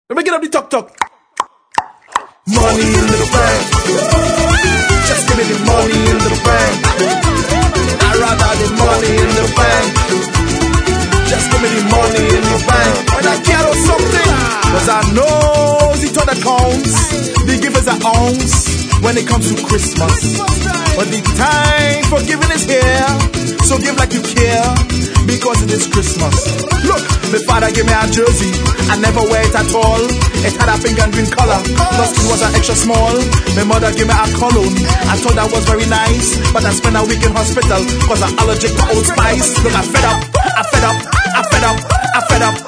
Let me get up the talk. Money in the bank. Just give me the money in the bank. I'd rather the money in the bank. Just give me the money in the bank. When I get or something, cause I know the thought that counts. The givers are ounce when it comes to Christmas. But the time for giving is here. So give like you care, because it is Christmas. Look, my father gave me a jersey, I never wear it at all. It had a pink and green color, plus it was an extra small. My mother gave me a cologne, I thought that was very nice. But I spent a week in hospital, cause I'm allergic to Old Spice. Look, I fed up.